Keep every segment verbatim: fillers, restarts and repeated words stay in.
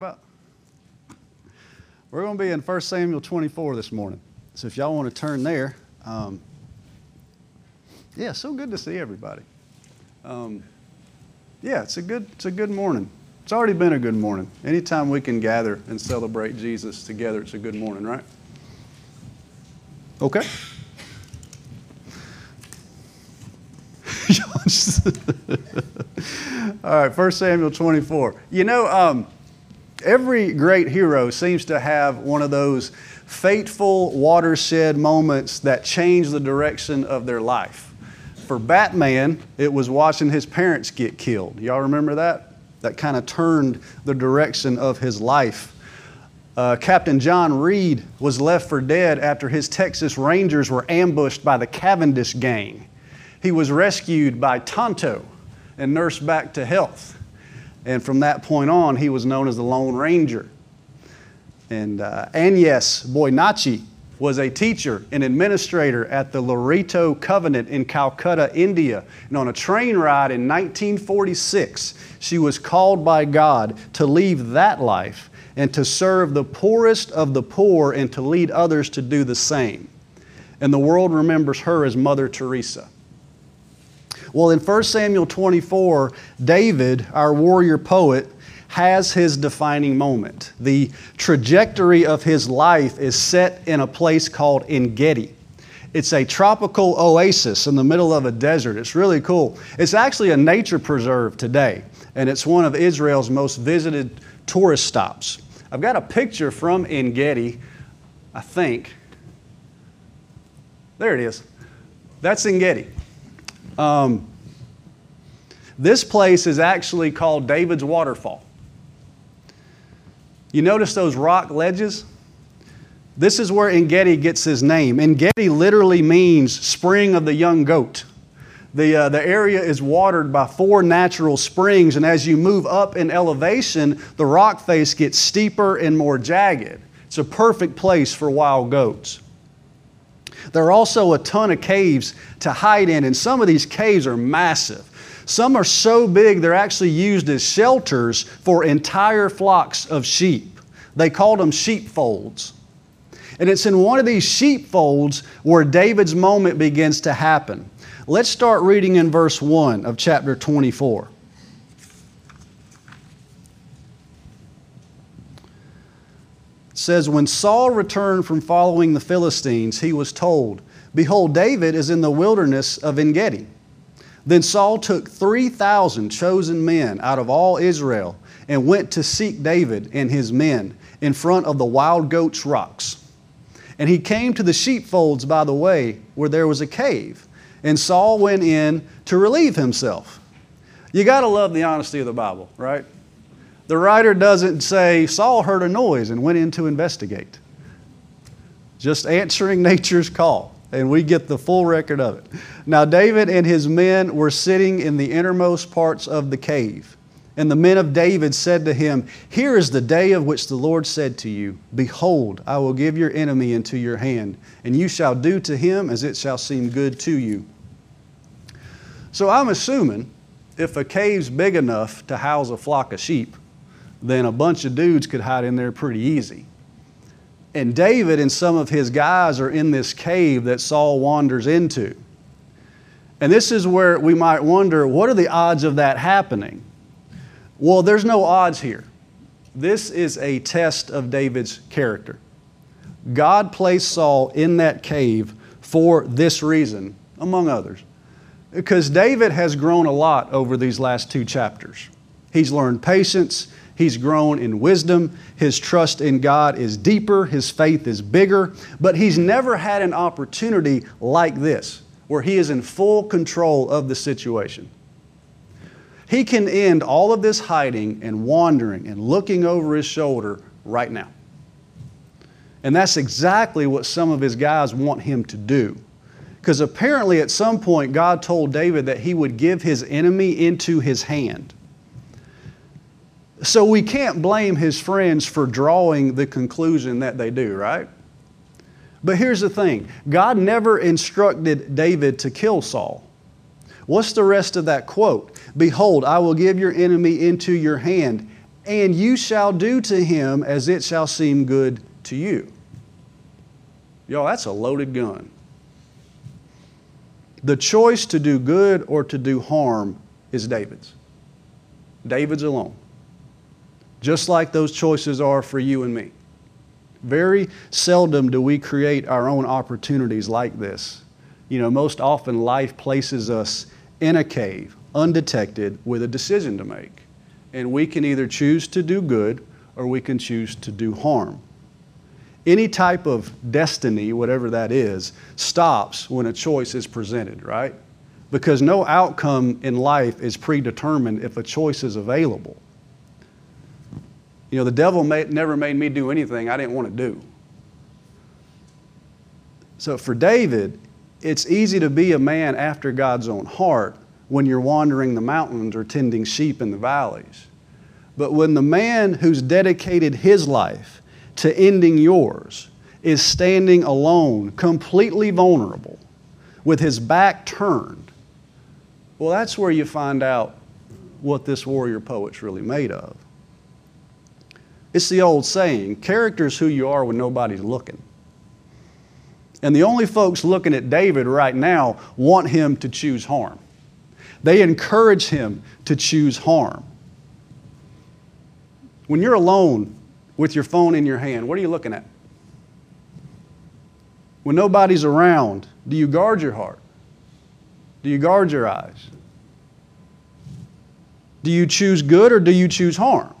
Well, we're going to be in First Samuel twenty-four this morning. So if y'all want to turn there, um, yeah, so good to see everybody. Um, yeah, it's a good, it's a good morning. It's already been a good morning. Anytime we can gather and celebrate Jesus together, it's a good morning, right? Okay. All right, First Samuel twenty-four. You know, um, every great hero seems to have one of those fateful watershed moments that change the direction of their life. For Batman, it was watching his parents get killed. Y'all remember that? That kind of turned the direction of his life. Uh, Captain John Reed was left for dead after his Texas Rangers were ambushed by the Cavendish gang. He was rescued by Tonto and nursed back to health. And from that point on, he was known as the Lone Ranger. And uh, Agnes Boynachi was a teacher and administrator at the Loreto Covenant in Calcutta, India. And on a train ride in nineteen forty-six, she was called by God to leave that life and to serve the poorest of the poor and to lead others to do the same. And the world remembers her as Mother Teresa. Well, in First Samuel twenty-four, David, our warrior poet, has his defining moment. The trajectory of his life is set in a place called En-Gedi. It's a tropical oasis in the middle of a desert. It's really cool. It's actually a nature preserve today, and it's one of Israel's most visited tourist stops. I've got a picture from En-Gedi, I think. There it is. That's En-Gedi. Um, this place is actually called David's Waterfall. You notice those rock ledges? This is where En-Gedi gets his name. En-Gedi literally means spring of the young goat. The, uh, the area is watered by four natural springs, and as you move up in elevation, the rock face gets steeper and more jagged. It's a perfect place for wild goats. There are also a ton of caves to hide in, and some of these caves are massive. Some are so big they're actually used as shelters for entire flocks of sheep. They called them sheepfolds. And it's in one of these sheepfolds where David's moment begins to happen. Let's start reading in verse one of chapter twenty-four. It says, when Saul returned from following the Philistines, he was told, behold, David is in the wilderness of En-Gedi. Then Saul took three thousand chosen men out of all Israel and went to seek David and his men in front of the wild goats' rocks. And he came to the sheepfolds by the way where there was a cave, and Saul went in to relieve himself. You got to love the honesty of the Bible, right? The writer doesn't say, Saul heard a noise and went in to investigate. Just answering nature's call, and we get the full record of it. Now David and his men were sitting in the innermost parts of the cave. And the men of David said to him, here is the day of which the Lord said to you, behold, I will give your enemy into your hand, and you shall do to him as it shall seem good to you. So I'm assuming if a cave's big enough to house a flock of sheep, then a bunch of dudes could hide in there pretty easy. And David and some of his guys are in this cave that Saul wanders into. And this is where we might wonder, what are the odds of that happening? Well, there's no odds here. This is a test of David's character. God placed Saul in that cave for this reason, among others. Because David has grown a lot over these last two chapters. He's learned patience. He's grown in wisdom. His trust in God is deeper. His faith is bigger. But he's never had an opportunity like this, where he is in full control of the situation. He can end all of this hiding and wandering and looking over his shoulder right now. And that's exactly what some of his guys want him to do. Because apparently at some point God told David that he would give his enemy into his hand. So we can't blame his friends for drawing the conclusion that they do, right? But here's the thing. God never instructed David to kill Saul. What's the rest of that quote? Behold, I will give your enemy into your hand, and you shall do to him as it shall seem good to you. Y'all, that's a loaded gun. The choice to do good or to do harm is David's. David's alone. Just like those choices are for you and me. Very seldom do we create our own opportunities like this. You know, most often life places us in a cave, undetected, with a decision to make. And we can either choose to do good or we can choose to do harm. Any type of destiny, whatever that is, stops when a choice is presented, right? Because no outcome in life is predetermined if a choice is available. You know, the devil made, never made me do anything I didn't want to do. So for David, it's easy to be a man after God's own heart when you're wandering the mountains or tending sheep in the valleys. But when the man who's dedicated his life to ending yours is standing alone, completely vulnerable, with his back turned, well, that's where you find out what this warrior poet's really made of. It's the old saying, character's who you are when nobody's looking. And the only folks looking at David right now want him to choose harm. They encourage him to choose harm. When you're alone with your phone in your hand, what are you looking at? When nobody's around, do you guard your heart? Do you guard your eyes? Do you choose good or do you choose harm?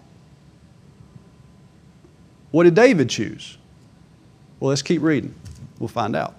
What did David choose? Well, let's keep reading. We'll find out.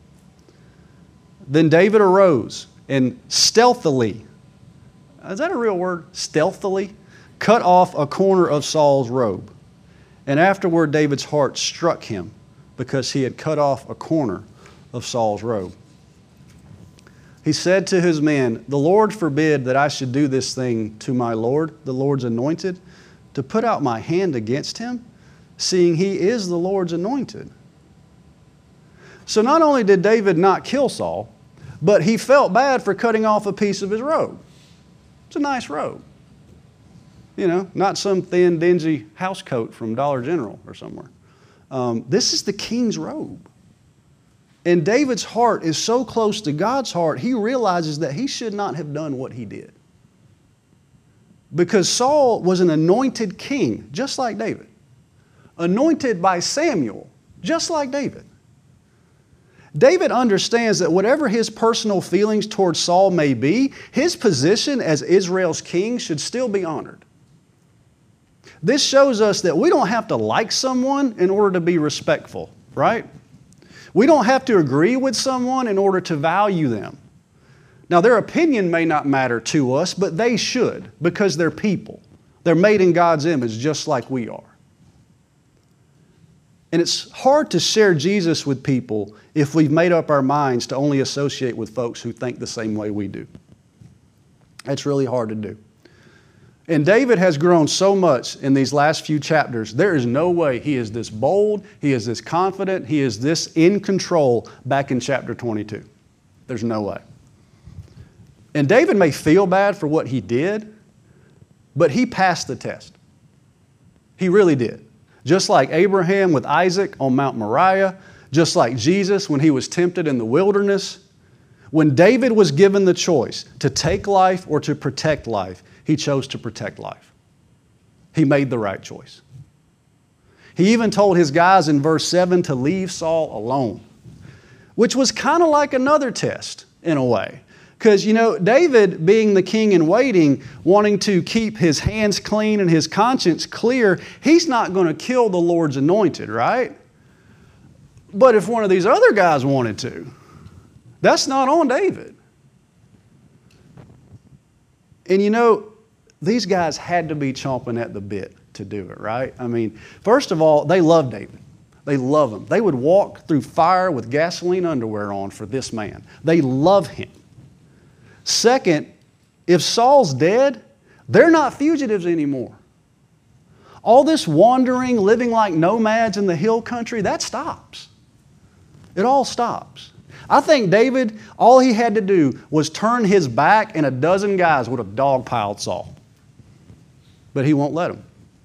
Then David arose and stealthily, is that a real word? Stealthily? Cut off a corner of Saul's robe. And afterward David's heart struck him because he had cut off a corner of Saul's robe. He said to his men, the Lord forbid that I should do this thing to my Lord, the Lord's anointed, to put out my hand against him, seeing he is the Lord's anointed. So not only did David not kill Saul, but he felt bad for cutting off a piece of his robe. It's a nice robe. You know, not some thin, dingy house coat from Dollar General or somewhere. Um, this is the king's robe. And David's heart is so close to God's heart, he realizes that he should not have done what he did. Because Saul was an anointed king, just like David. Anointed by Samuel, just like David. David understands that whatever his personal feelings towards Saul may be, his position as Israel's king should still be honored. This shows us that we don't have to like someone in order to be respectful, right? We don't have to agree with someone in order to value them. Now, their opinion may not matter to us, but they should, because they're people. They're made in God's image just like we are. And it's hard to share Jesus with people if we've made up our minds to only associate with folks who think the same way we do. It's really hard to do. And David has grown so much in these last few chapters, there is no way he is this bold, he is this confident, he is this in control back in chapter twenty-two. There's no way. And David may feel bad for what he did, but he passed the test. He really did. Just like Abraham with Isaac on Mount Moriah, just like Jesus when he was tempted in the wilderness. When David was given the choice to take life or to protect life, he chose to protect life. He made the right choice. He even told his guys in verse seven to leave Saul alone, which was kind of like another test in a way. Because, you know, David, being the king in waiting, wanting to keep his hands clean and his conscience clear, he's not going to kill the Lord's anointed, right? But if one of these other guys wanted to, that's not on David. And you know, these guys had to be chomping at the bit to do it, right? I mean, first of all, they love David. They love him. They would walk through fire with gasoline underwear on for this man. They love him. Second, if Saul's dead, they're not fugitives anymore. All this wandering, living like nomads in the hill country, that stops. It all stops. I think David, all he had to do was turn his back and a dozen guys would have dogpiled Saul. But he won't let them.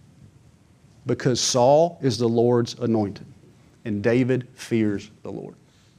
Because Saul is the Lord's anointed, and David fears the Lord.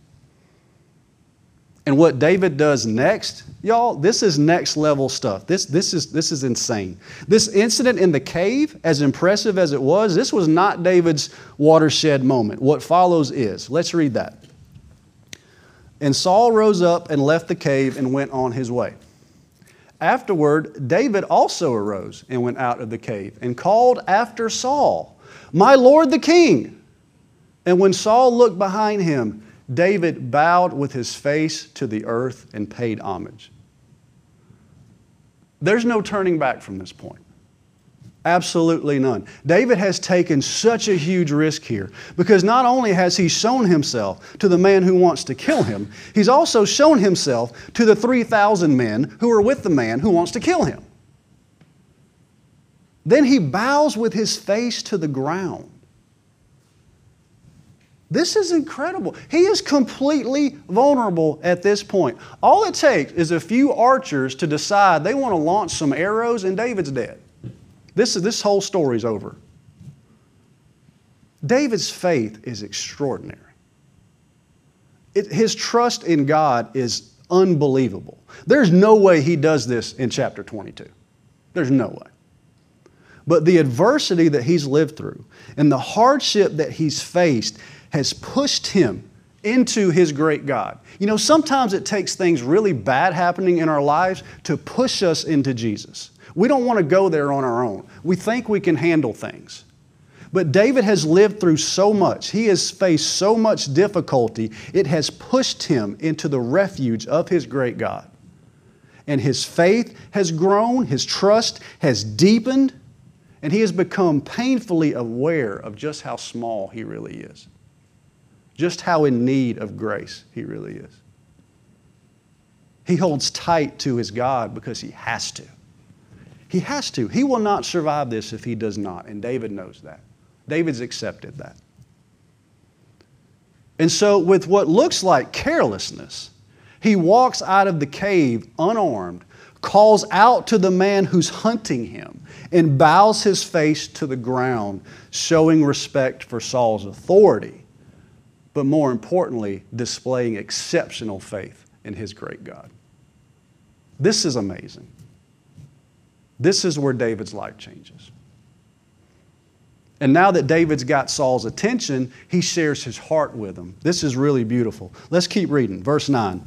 And what David does next, y'all, this is next level stuff. This, this, is, this is insane. This incident in the cave, as impressive as it was, this was not David's watershed moment. What follows is, let's read that. And Saul rose up and left the cave and went on his way. Afterward, David also arose and went out of the cave and called after Saul, "My lord the king." And when Saul looked behind him, David bowed with his face to the earth and paid homage. There's no turning back from this point. Absolutely none. David has taken such a huge risk here because not only has he shown himself to the man who wants to kill him, he's also shown himself to the three thousand men who are with the man who wants to kill him. Then he bows with his face to the ground. This is incredible. He is completely vulnerable at this point. All it takes is a few archers to decide they want to launch some arrows and David's dead. This, this whole story's over. David's faith is extraordinary. It, his trust in God is unbelievable. There's no way he does this in chapter twenty-two. There's no way. But the adversity that he's lived through and the hardship that he's faced has pushed him into his great God. You know, sometimes it takes things really bad happening in our lives to push us into Jesus. We don't want to go there on our own. We think we can handle things. But David has lived through so much. He has faced so much difficulty. It has pushed him into the refuge of his great God. And his faith has grown, his trust has deepened, and he has become painfully aware of just how small he really is. Just how in need of grace he really is. He holds tight to his God because he has to. He has to. He will not survive this if he does not, and David knows that. David's accepted that. And so with what looks like carelessness, he walks out of the cave unarmed, calls out to the man who's hunting him, and bows his face to the ground, showing respect for Saul's authority, but more importantly, displaying exceptional faith in his great God. This is amazing. This is where David's life changes. And now that David's got Saul's attention, he shares his heart with him. This is really beautiful. Let's keep reading. Verse nine.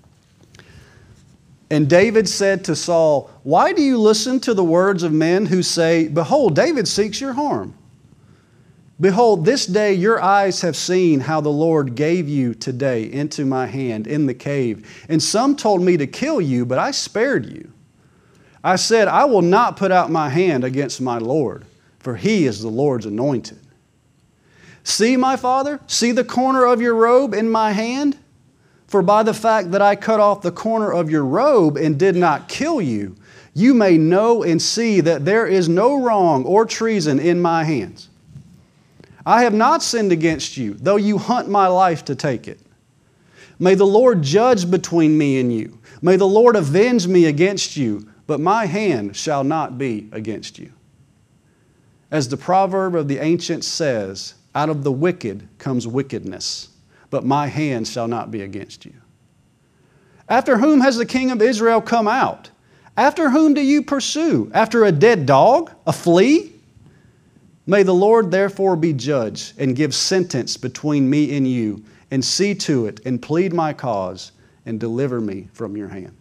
And David said to Saul, "Why do you listen to the words of men who say, 'Behold, David seeks your harm'? Behold, this day your eyes have seen how the Lord gave you today into my hand in the cave. And some told me to kill you, but I spared you. I said, I will not put out my hand against my Lord, for he is the Lord's anointed. See, my father, see the corner of your robe in my hand? For by the fact that I cut off the corner of your robe and did not kill you, you may know and see that there is no wrong or treason in my hands. I have not sinned against you, though you hunt my life to take it. May the Lord judge between me and you. May the Lord avenge me against you, but my hand shall not be against you. As the proverb of the ancients says, out of the wicked comes wickedness, but my hand shall not be against you. After whom has the king of Israel come out? After whom do you pursue? After a dead dog, a flea? May the Lord therefore be judge and give sentence between me and you, and see to it and plead my cause and deliver me from your hand."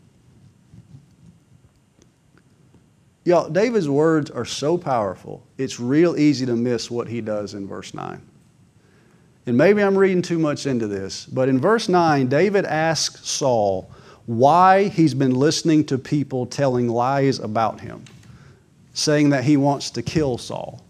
Y'all, David's words are so powerful, it's real easy to miss what he does in verse nine. And maybe I'm reading too much into this, but in verse nine, David asks Saul why he's been listening to people telling lies about him, saying that he wants to kill Saul.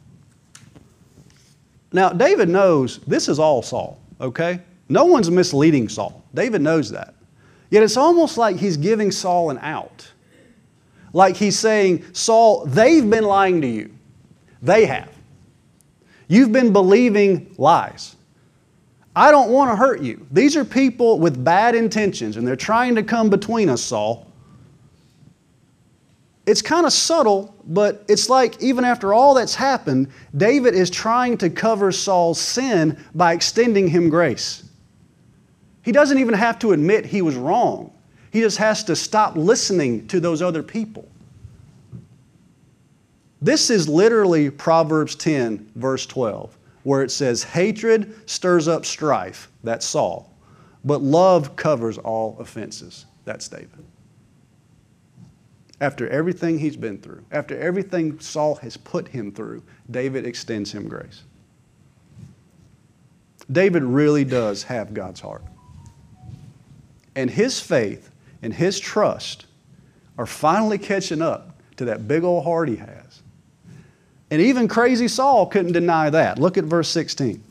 Now, David knows this is all Saul, okay? No one's misleading Saul. David knows that. Yet it's almost like he's giving Saul an out. Like he's saying, Saul, they've been lying to you. They have. You've been believing lies. I don't want to hurt you. These are people with bad intentions, and they're trying to come between us, Saul. It's kind of subtle, but it's like even after all that's happened, David is trying to cover Saul's sin by extending him grace. He doesn't even have to admit he was wrong. He just has to stop listening to those other people. This is literally Proverbs ten, verse twelve, where it says, hatred stirs up strife, that's Saul, but love covers all offenses, that's David. After everything he's been through, after everything Saul has put him through, David extends him grace. David really does have God's heart. And his faith and his trust are finally catching up to that big old heart he has. And even crazy Saul couldn't deny that. Look at verse sixteen.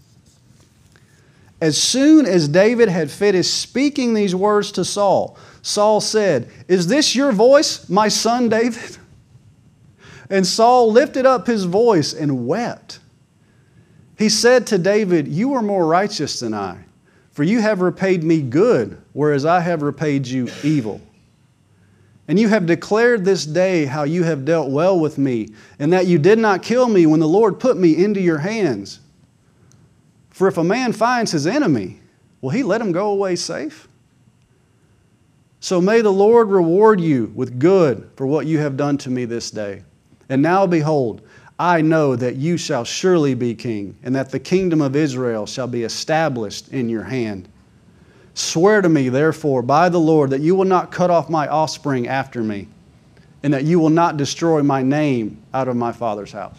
As soon as David had finished speaking these words to Saul, Saul said, "Is this your voice, my son David?" And Saul lifted up his voice and wept. He said to David, "You are more righteous than I, for you have repaid me good, whereas I have repaid you evil. And you have declared this day how you have dealt well with me, and that you did not kill me when the Lord put me into your hands. For if a man finds his enemy, will he let him go away safe? So may the Lord reward you with good for what you have done to me this day. And now behold, I know that you shall surely be king, and that the kingdom of Israel shall be established in your hand. Swear to me, therefore, by the Lord, that you will not cut off my offspring after me, and that you will not destroy my name out of my father's house."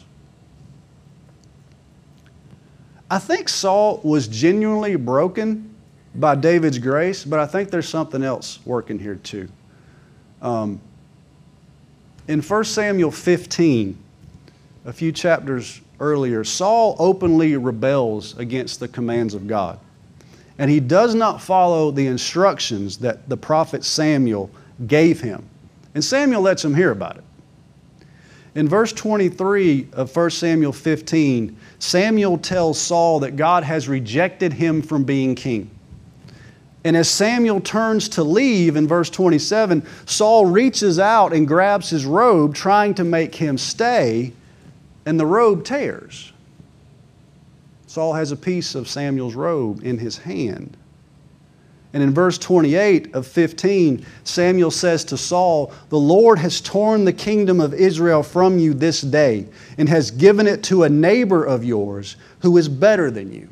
I think Saul was genuinely broken by David's grace, but I think there's something else working here too. Um, in First Samuel fifteen, a few chapters earlier, Saul openly rebels against the commands of God. And he does not follow the instructions that the prophet Samuel gave him. And Samuel lets him hear about it. In verse twenty-three of First Samuel fifteen, Samuel tells Saul that God has rejected him from being king. And as Samuel turns to leave in verse twenty-seven, Saul reaches out and grabs his robe, trying to make him stay, and the robe tears. Saul has a piece of Samuel's robe in his hand. And in verse twenty-eight of fifteen, Samuel says to Saul, "The Lord has torn the kingdom of Israel from you this day, and has given it to a neighbor of yours who is better than you."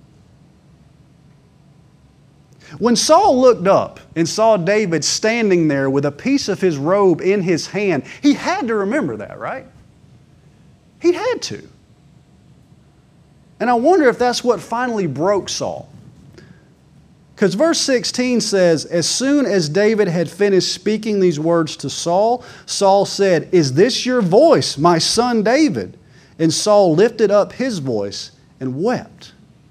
When Saul looked up and saw David standing there with a piece of his robe in his hand, he had to remember that, right? He had to. And I wonder if that's what finally broke Saul. Because verse sixteen says, as soon as David had finished speaking these words to Saul, Saul said, "Is this your voice, my son David?" And Saul lifted up his voice and wept.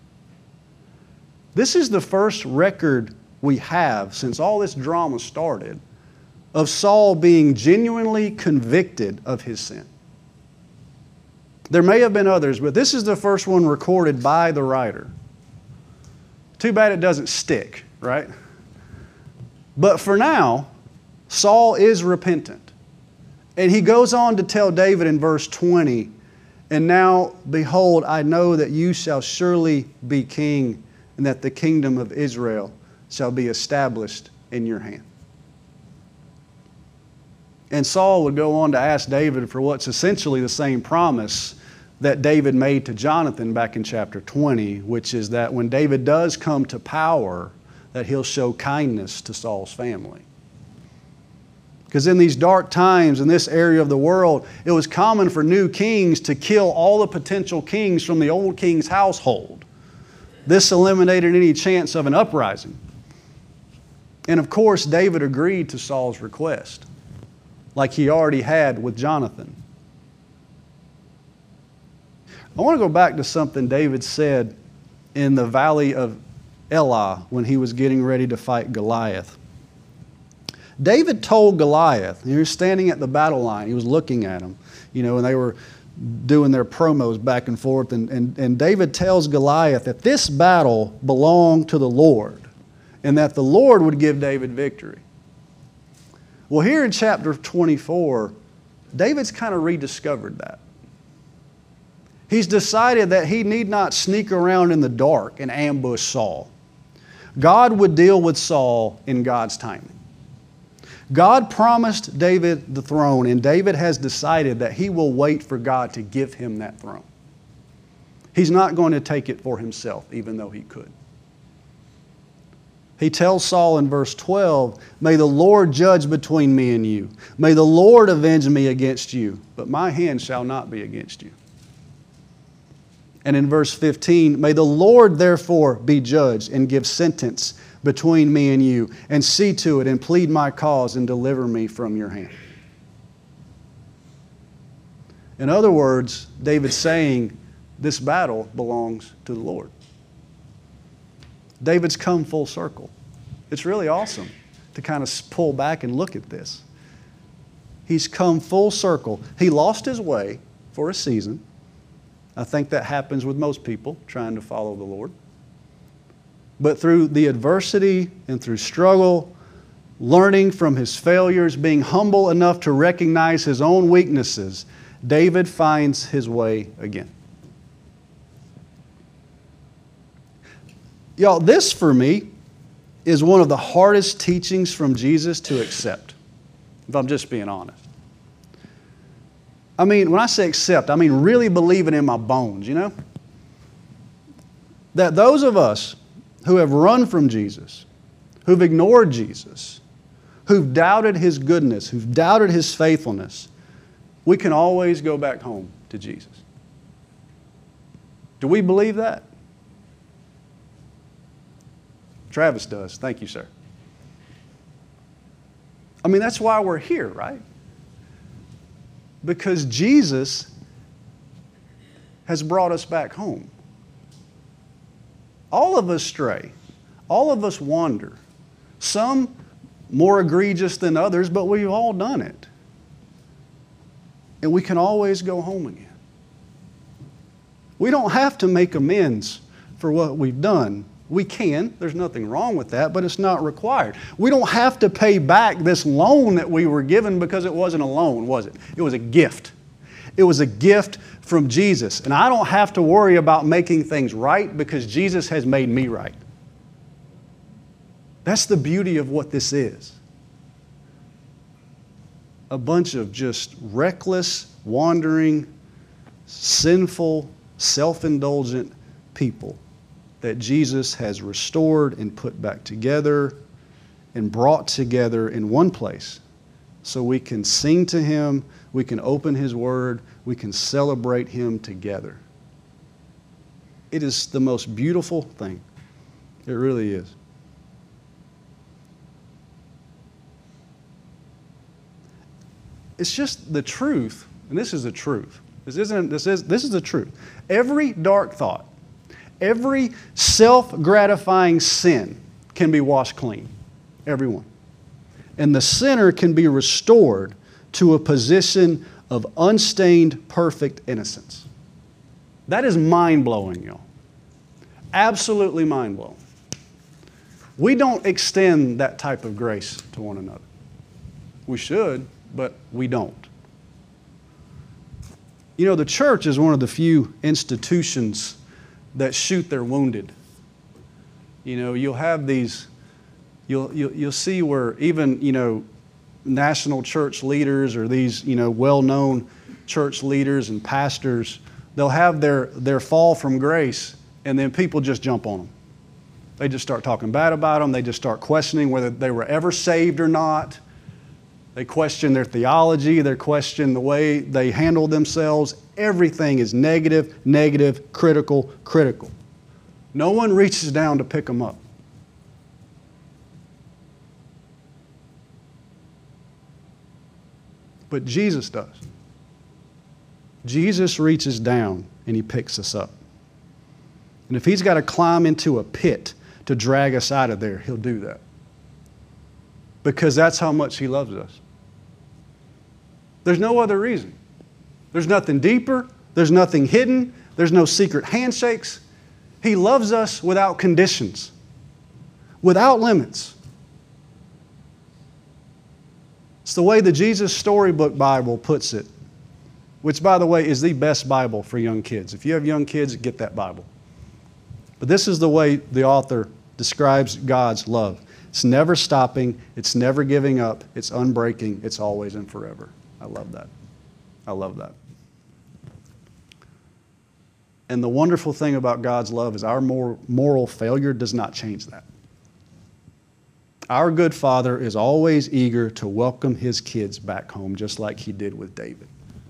This is the first record we have since all this drama started of Saul being genuinely convicted of his sin. There may have been others, but this is the first one recorded by the writer. Too bad it doesn't stick, right? But for now, Saul is repentant. And he goes on to tell David in verse twenty, "And now, behold, I know that you shall surely be king, and that the kingdom of Israel shall be established in your hand." And Saul would go on to ask David for what's essentially the same promise that David made to Jonathan back in chapter twenty, which is that when David does come to power, that he'll show kindness to Saul's family. Because in these dark times in this area of the world, it was common for new kings to kill all the potential kings from the old king's household. This eliminated any chance of an uprising. And of course, David agreed to Saul's request, like he already had with Jonathan. I want to go back to something David said in the valley of Elah when he was getting ready to fight Goliath. David told Goliath, he was standing at the battle line, he was looking at him, you know, and they were doing their promos back and forth, and, and, and David tells Goliath that this battle belonged to the Lord, and that the Lord would give David victory. Well, here in chapter twenty-four, David's kind of rediscovered that. He's decided that he need not sneak around in the dark and ambush Saul. God would deal with Saul in God's timing. God promised David the throne, and David has decided that he will wait for God to give him that throne. He's not going to take it for himself, even though he could. He tells Saul in verse twelve, "May the Lord judge between me and you. May the Lord avenge me against you, but my hand shall not be against you." And in verse fifteen, "May the Lord therefore be judge and give sentence between me and you, and see to it and plead my cause and deliver me from your hand." In other words, David's saying, this battle belongs to the Lord. David's come full circle. It's really awesome to kind of pull back and look at this. He's come full circle. He lost his way for a season. I think that happens with most people trying to follow the Lord. But through the adversity and through struggle, learning from his failures, being humble enough to recognize his own weaknesses, David finds his way again. Y'all, this for me is one of the hardest teachings from Jesus to accept, if I'm just being honest. I mean, when I say accept, I mean really believing in my bones, you know? That those of us who have run from Jesus, who've ignored Jesus, who've doubted His goodness, who've doubted His faithfulness, we can always go back home to Jesus. Do we believe that? Travis does. Thank you, sir. I mean, that's why we're here, right? Because Jesus has brought us back home. All of us stray. All of us wander. Some more egregious than others, but we've all done it. And we can always go home again. We don't have to make amends for what we've done. We can. There's nothing wrong with that, but it's not required. We don't have to pay back this loan that we were given because it wasn't a loan, was it? It was a gift. It was a gift from Jesus. And I don't have to worry about making things right because Jesus has made me right. That's the beauty of what this is. A bunch of just reckless, wandering, sinful, self-indulgent people that Jesus has restored and put back together and brought together in one place so we can sing to Him, we can open His Word, we can celebrate Him together. It is the most beautiful thing. It really is. It's just the truth, and this is the truth. This isn't, this is, this is the truth. Every dark thought, every self-gratifying sin can be washed clean. Every one. And the sinner can be restored to a position of unstained, perfect innocence. That is mind-blowing, y'all. Absolutely mind-blowing. We don't extend that type of grace to one another. We should, but we don't. You know, the church is one of the few institutions that shoot their wounded. You know, you'll have these, you'll, you'll, you'll see where even, you know, national church leaders or these, you know, well-known church leaders and pastors, they'll have their, their fall from grace and then people just jump on them. They just start talking bad about them. They just start questioning whether they were ever saved or not. They question their theology. They question the way they handle themselves. Everything is negative, negative, critical, critical. No one reaches down to pick them up. But Jesus does. Jesus reaches down and He picks us up. And if He's got to climb into a pit to drag us out of there, He'll do that. Because that's how much He loves us. There's no other reason. There's nothing deeper. There's nothing hidden. There's no secret handshakes. He loves us without conditions, without limits. It's the way the Jesus Storybook Bible puts it, which, by the way, is the best Bible for young kids. If you have young kids, get that Bible. But this is the way the author describes God's love. It's never stopping. It's never giving up. It's unbreaking. It's always and forever. I love that. I love that. And the wonderful thing about God's love is our moral failure does not change that. Our good Father is always eager to welcome His kids back home, just like He did with David.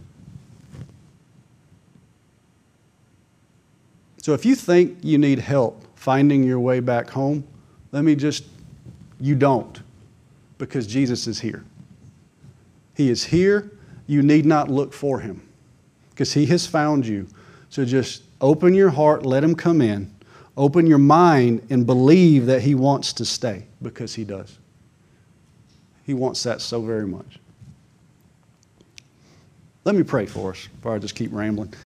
So if you think you need help finding your way back home, let me just, you don't, because Jesus is here. He is here. You need not look for Him, because He has found you. So just open your heart, let Him come in. Open your mind and believe that He wants to stay, because He does. He wants that so very much. Let me pray for us before I just keep rambling.